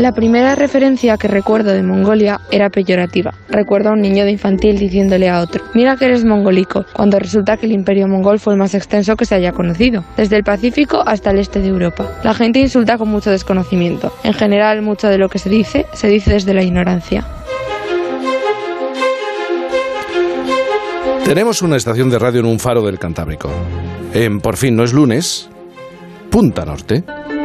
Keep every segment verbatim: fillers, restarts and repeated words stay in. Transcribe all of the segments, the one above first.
La primera referencia que recuerdo de Mongolia era peyorativa. Recuerdo a un niño de infantil diciéndole a otro: mira que eres mongolico, cuando resulta que el imperio mongol fue el más extenso que se haya conocido, desde el Pacífico hasta el este de Europa. La gente insulta con mucho desconocimiento. En general, mucho de lo que se dice, se dice desde la ignorancia. Tenemos una estación de radio en un faro del Cantábrico. En Por fin no es lunes, Punta Norte.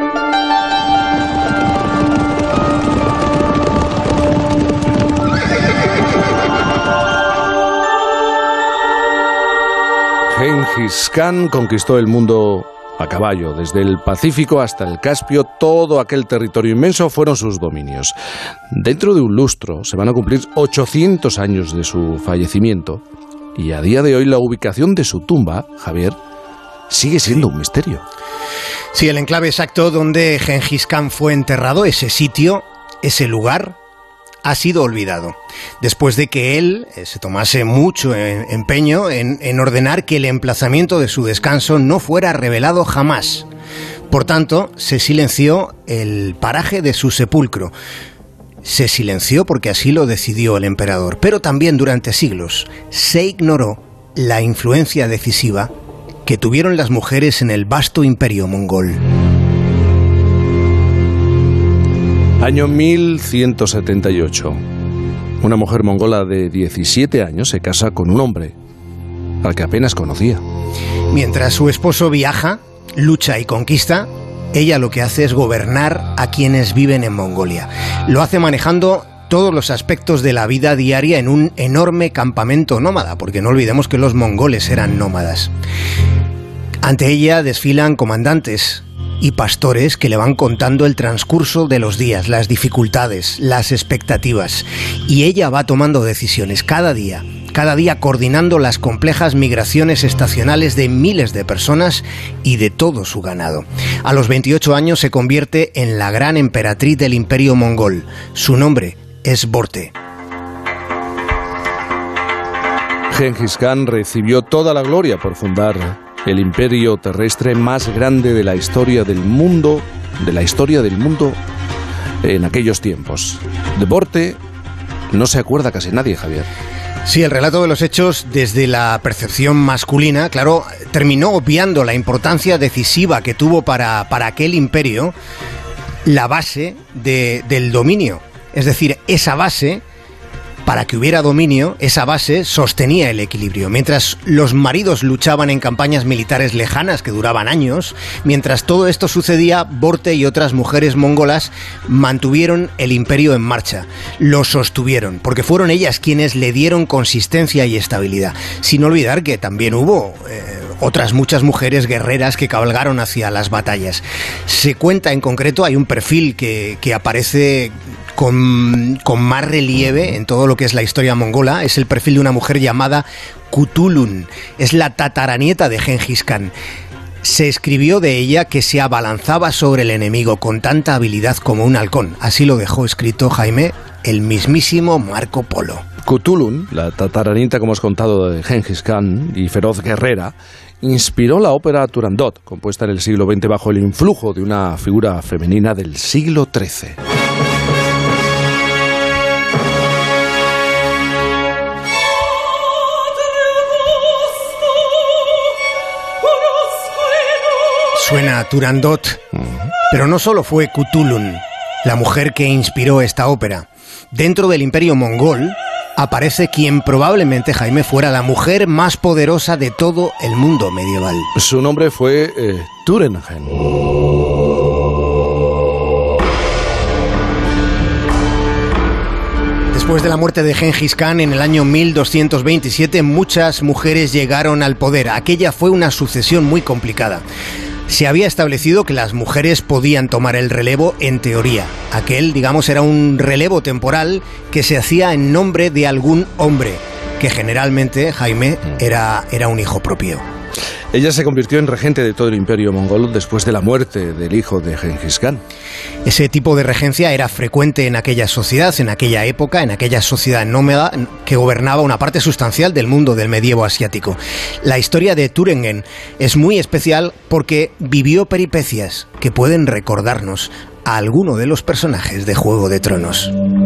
Gengis Khan conquistó el mundo a caballo, desde el Pacífico hasta el Caspio. Todo aquel territorio inmenso fueron sus dominios. Dentro de un lustro se van a cumplir ochocientos años de su fallecimiento, y a día de hoy la ubicación de su tumba, Javier, sigue siendo un misterio. Sí, el enclave exacto donde Gengis Khan fue enterrado, ese sitio, ese lugar, ha sido olvidado, después de que él eh, se tomase mucho eh, empeño en, en ordenar que el emplazamiento de su descanso no fuera revelado jamás. Por tanto, se silenció el paraje de su sepulcro. Se silenció porque así lo decidió el emperador, pero también durante siglos se ignoró la influencia decisiva que tuvieron las mujeres en el vasto imperio mongol. Año mil ciento setenta y ocho. Una mujer mongola de diecisiete años se casa con un hombre al que apenas conocía. Mientras su esposo viaja, lucha y conquista, ella lo que hace es gobernar a quienes viven en Mongolia. Lo hace manejando todos los aspectos de la vida diaria en un enorme campamento nómada, porque no olvidemos que los mongoles eran nómadas. Ante ella desfilan comandantes y pastores que le van contando el transcurso de los días, las dificultades, las expectativas. Y ella va tomando decisiones cada día, cada día coordinando las complejas migraciones estacionales de miles de personas y de todo su ganado. A los veintiocho años se convierte en la gran emperatriz del imperio mongol. Su nombre es Borte. Gengis Khan recibió toda la gloria por fundar el imperio terrestre más grande de la historia del mundo, de la historia del mundo en aquellos tiempos. De Borte no se acuerda casi nadie, Javier. Sí, el relato de los hechos desde la percepción masculina, claro, terminó obviando la importancia decisiva que tuvo para, para aquel imperio la base de, del dominio. Es decir, esa base, para que hubiera dominio, esa base sostenía el equilibrio. Mientras los maridos luchaban en campañas militares lejanas que duraban años, mientras todo esto sucedía, Borte y otras mujeres mongolas mantuvieron el imperio en marcha. Lo sostuvieron, porque fueron ellas quienes le dieron consistencia y estabilidad. Sin olvidar que también hubo eh, otras muchas mujeres guerreras que cabalgaron hacia las batallas. Se cuenta en concreto, hay un perfil que, que aparece Con, con más relieve en todo lo que es la historia mongola. Es el perfil de una mujer llamada Kutulun. Es la tataranieta de Gengis Khan. Se escribió de ella que se abalanzaba sobre el enemigo con tanta habilidad como un halcón. Así lo dejó escrito, Jaime, el mismísimo Marco Polo. Kutulun, la tataranieta, como has contado, de Gengis Khan y feroz guerrera, inspiró la ópera Turandot, compuesta en el siglo veinte bajo el influjo de una figura femenina del siglo trece. Suena Turandot, pero no solo fue Kutulun la mujer que inspiró esta ópera. Dentro del imperio mongol aparece quien probablemente, Jaime, fuera la mujer más poderosa de todo el mundo medieval. Su nombre fue eh, Turengen. Después de la muerte de Gengis Khan en el año mil doscientos veintisiete, muchas mujeres llegaron al poder. Aquella fue una sucesión muy complicada. Se había establecido que las mujeres podían tomar el relevo en teoría. Aquel, digamos, era un relevo temporal que se hacía en nombre de algún hombre, que generalmente, Jaime, era, era un hijo propio. Ella se convirtió en regente de todo el imperio mongol después de la muerte del hijo de Gengis Khan. Ese tipo de regencia era frecuente en aquella sociedad, en aquella época, en aquella sociedad nómada que gobernaba una parte sustancial del mundo del medievo asiático. La historia de Turengen es muy especial porque vivió peripecias que pueden recordarnos a alguno de los personajes de Juego de Tronos.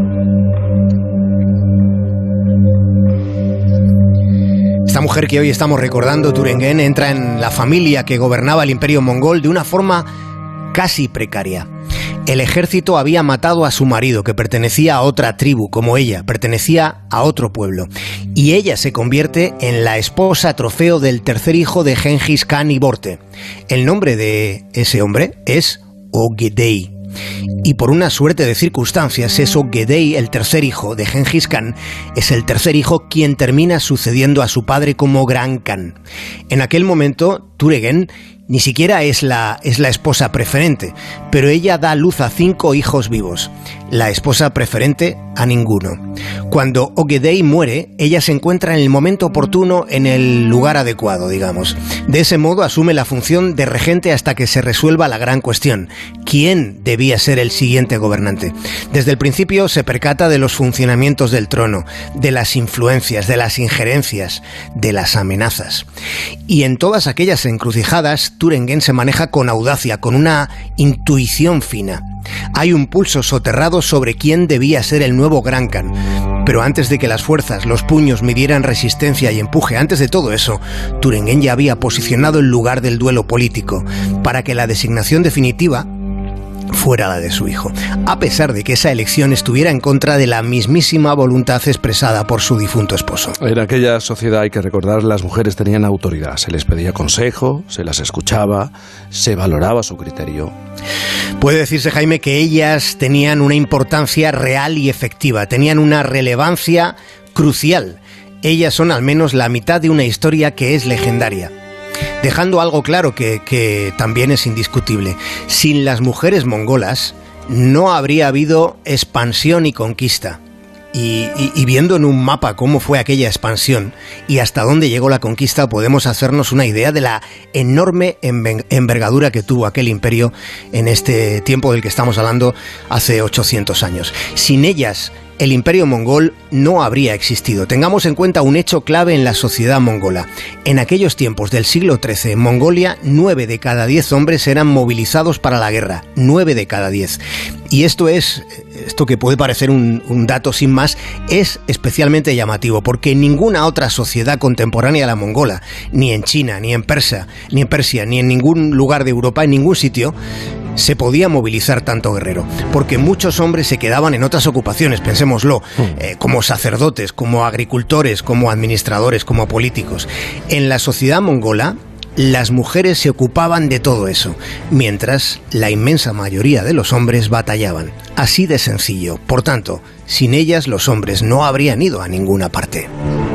Esta mujer que hoy estamos recordando, Turengen, entra en la familia que gobernaba el Imperio Mongol de una forma casi precaria. El ejército había matado a su marido, que pertenecía a otra tribu, como ella, pertenecía a otro pueblo. Y ella se convierte en la esposa trofeo del tercer hijo de Genghis Khan y Borte. El nombre de ese hombre es Ogedei. Y por una suerte de circunstancias, es Ogedei, el tercer hijo de Genghis Khan, es el tercer hijo quien termina sucediendo a su padre como Gran Khan. En aquel momento, Turengen ni siquiera es la, es la esposa preferente, pero ella da luz a cinco hijos vivos. La esposa preferente a ninguno. Cuando Ogedei muere, ella se encuentra en el momento oportuno, en el lugar adecuado, digamos. De ese modo asume la función de regente hasta que se resuelva la gran cuestión: ¿quién debía ser el siguiente gobernante? Desde el principio se percata de los funcionamientos del trono, de las influencias, de las injerencias, de las amenazas. Y en todas aquellas encrucijadas, Turengen se maneja con audacia, con una intuición fina. Hay un pulso soterrado sobre quién debía ser el nuevo Gran Khan. Pero antes de que las fuerzas, los puños midieran resistencia y empuje, antes de todo eso, Turengen ya había posicionado el lugar del duelo político para que la designación definitiva fuera la de su hijo, a pesar de que esa elección estuviera en contra de la mismísima voluntad expresada por su difunto esposo. En aquella sociedad, hay que recordar, las mujeres tenían autoridad, se les pedía consejo, se las escuchaba, se valoraba su criterio. Puede decirse, Jaime, que ellas tenían una importancia real y efectiva, tenían una relevancia crucial. Ellas son al menos la mitad de una historia que es legendaria. Dejando algo claro que, que también es indiscutible: sin las mujeres mongolas no habría habido expansión y conquista. Y, y, y viendo en un mapa cómo fue aquella expansión y hasta dónde llegó la conquista, podemos hacernos una idea de la enorme envergadura que tuvo aquel imperio en este tiempo del que estamos hablando, hace ochocientos años. Sin ellas, el imperio mongol no habría existido. Tengamos en cuenta un hecho clave en la sociedad mongola. En aquellos tiempos del siglo trece, en Mongolia, nueve de cada diez hombres eran movilizados para la guerra. Nueve de cada diez. Y esto es, esto que puede parecer un, un dato sin más, es especialmente llamativo, porque en ninguna otra sociedad contemporánea a la mongola, ni en China, ni en Persia, ni en Persia, ni en ningún lugar de Europa, en ningún sitio, se podía movilizar tanto guerrero, porque muchos hombres se quedaban en otras ocupaciones, pensémoslo, eh, como sacerdotes, como agricultores, como administradores, como políticos. En la sociedad mongola, las mujeres se ocupaban de todo eso, mientras la inmensa mayoría de los hombres batallaban. Así de sencillo. Por tanto, sin ellas los hombres no habrían ido a ninguna parte.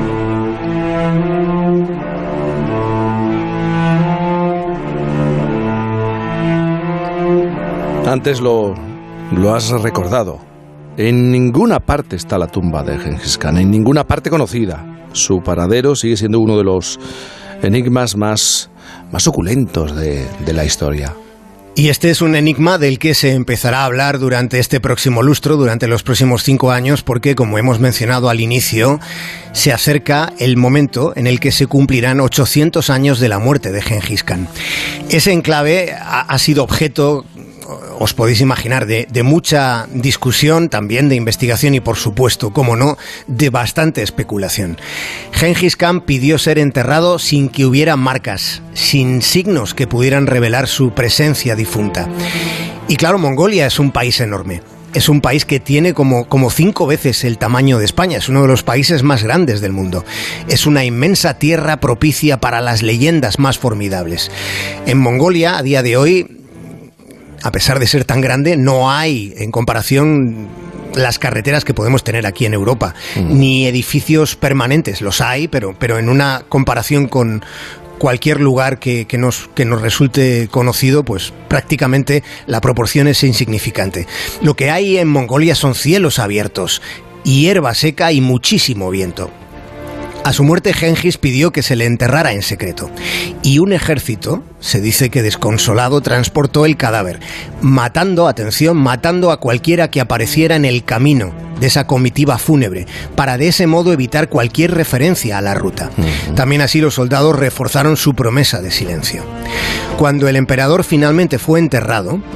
Antes lo, lo has recordado. En ninguna parte está la tumba de Genghis Khan, en ninguna parte conocida. Su paradero sigue siendo uno de los enigmas más, más suculentos de, de la historia. Y este es un enigma del que se empezará a hablar durante este próximo lustro, durante los próximos cinco años, porque, como hemos mencionado al inicio, se acerca el momento en el que se cumplirán ochocientos años de la muerte de Genghis Khan. Ese enclave ha, ha sido objeto, os podéis imaginar, de, de mucha discusión, también de investigación y, por supuesto, como no, de bastante especulación. Genghis Khan pidió ser enterrado sin que hubiera marcas, sin signos que pudieran revelar su presencia difunta. Y claro, Mongolia es un país enorme. Es un país que tiene como, como cinco veces el tamaño de España. Es uno de los países más grandes del mundo. Es una inmensa tierra propicia para las leyendas más formidables. En Mongolia, a día de hoy, a pesar de ser tan grande, no hay, en comparación, las carreteras que podemos tener aquí en Europa, mm. ni edificios permanentes. Los hay, pero, pero en una comparación con cualquier lugar que, que, nos, que nos resulte conocido, pues prácticamente la proporción es insignificante. Lo que hay en Mongolia son cielos abiertos, hierba seca y muchísimo viento. A su muerte, Genghis pidió que se le enterrara en secreto, y un ejército, se dice que desconsolado, transportó el cadáver, matando, atención, matando a cualquiera que apareciera en el camino de esa comitiva fúnebre, para de ese modo evitar cualquier referencia a la ruta. Uh-huh. También así los soldados reforzaron su promesa de silencio. Cuando el emperador finalmente fue enterrado,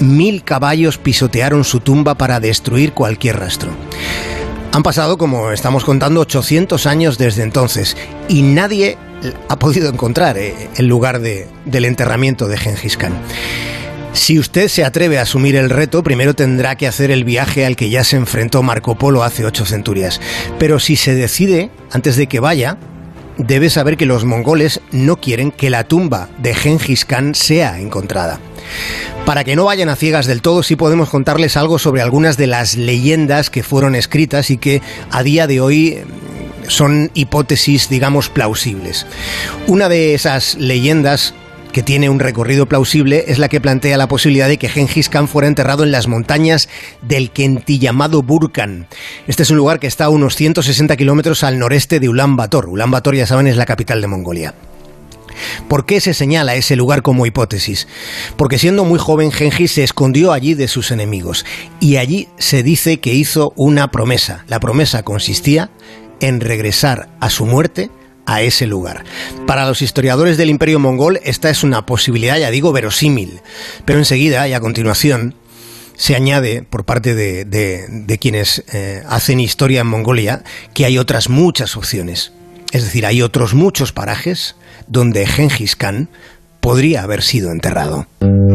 Mil caballos pisotearon su tumba para destruir cualquier rastro. Han pasado, como estamos contando, ochocientos años desde entonces y nadie ha podido encontrar el lugar de, del enterramiento de Gengis Khan. Si usted se atreve a asumir el reto, primero tendrá que hacer el viaje al que ya se enfrentó Marco Polo hace ocho centurias. Pero si se decide, antes de que vaya, debe saber que los mongoles no quieren que la tumba de Gengis Khan sea encontrada. Para que no vayan a ciegas del todo, sí podemos contarles algo sobre algunas de las leyendas que fueron escritas y que a día de hoy son hipótesis, digamos, plausibles. Una de esas leyendas que tiene un recorrido plausible es la que plantea la posibilidad de que Gengis Khan fuera enterrado en las montañas del Kenti llamado Burkan. Este es un lugar que está a unos ciento sesenta kilómetros al noreste de Ulan Bator. Ulan Bator, ya saben, es la capital de Mongolia. ¿Por qué se señala ese lugar como hipótesis? Porque siendo muy joven, Gengis se escondió allí de sus enemigos y allí se dice que hizo una promesa. La promesa consistía en regresar a su muerte a ese lugar. Para los historiadores del Imperio Mongol esta es una posibilidad, ya digo, verosímil, pero enseguida y a continuación se añade por parte de, de, de quienes eh, hacen historia en Mongolia que hay otras muchas opciones. Es decir, hay otros muchos parajes donde Gengis Khan podría haber sido enterrado.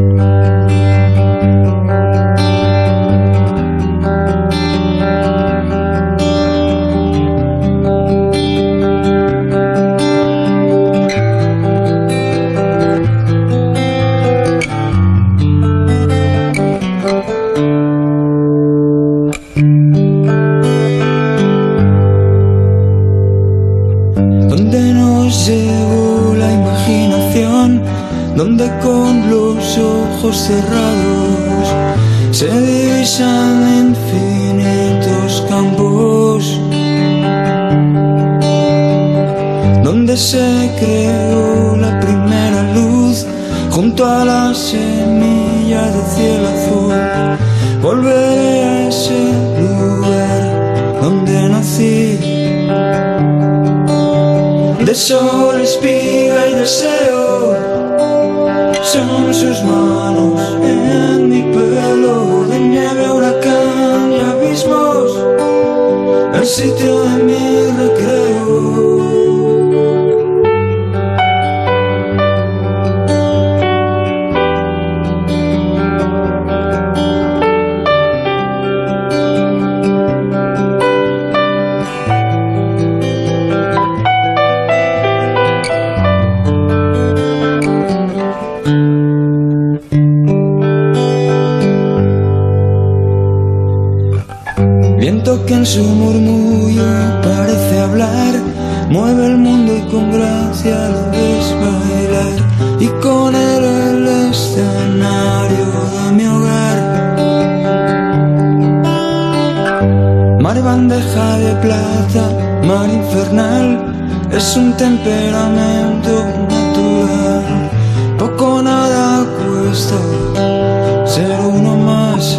Donde con los ojos cerrados se divisan infinitos campos, donde se creó la primera luz junto a la semilla de cielo azul. Volveré a ese lugar donde nací, de sol, espiga y deseo. Son sus manos en mi pelo, de nieve, huracán y abismos, el sitio de mi recreo. Viento que en su murmullo parece hablar, mueve el mundo y con gracia lo ves bailar, y con él el escenario de mi hogar. Mar bandeja de plata, mar infernal, es un temperamento natural. Poco nada cuesta ser uno más.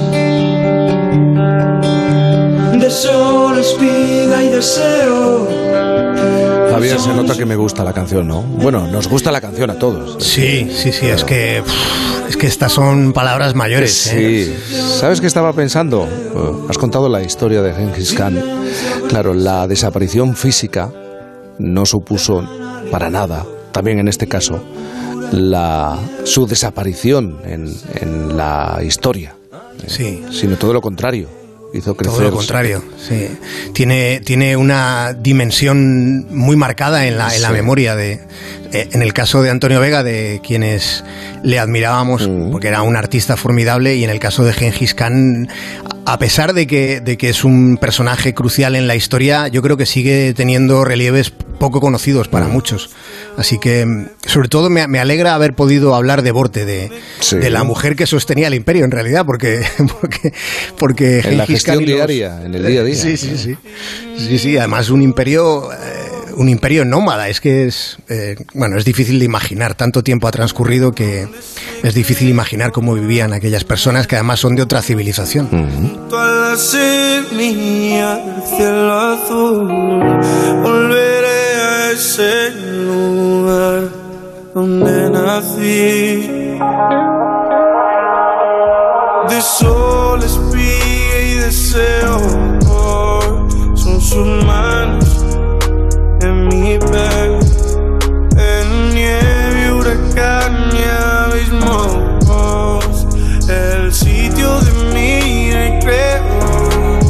De sol, espiga y deseo. Javier, se nota que me gusta la canción, ¿no? Bueno, nos gusta la canción a todos. Sí, sí, sí, es que es que estas son palabras mayores. Sí. ¿eh? ¿Sabes qué estaba pensando? Has contado la historia de Gengis Khan. Claro, la desaparición física no supuso para nada, también en este caso, la su desaparición en, en la historia. Sí. Sino todo lo contrario. Hizo crecer. Todo lo contrario, sí. Tiene, tiene una dimensión muy marcada en la, en la sí. memoria de, eh, en el caso de Antonio Vega, de quienes le admirábamos, mm. porque era un artista formidable, y en el caso de Gengis Khan, a pesar de que, de que es un personaje crucial en la historia, yo creo que sigue teniendo relieves poco conocidos para mm. muchos. Así que, sobre todo, me, me alegra haber podido hablar de Borte, de, sí. de la mujer que sostenía el imperio, en realidad, porque, porque, porque en la gestión diaria, los, en el día a día. Sí, sí, sí. Sí, sí, además un imperio, eh, un imperio nómada. Es que es, eh, bueno, es difícil de imaginar. Tanto tiempo ha transcurrido que es difícil imaginar cómo vivían aquellas personas que además son de otra civilización. Uh-huh. A la semilla del cielo azul, volveré a ese lugar donde nací. de sol, espía y deseo. Oh, son sus manos en mi pecho.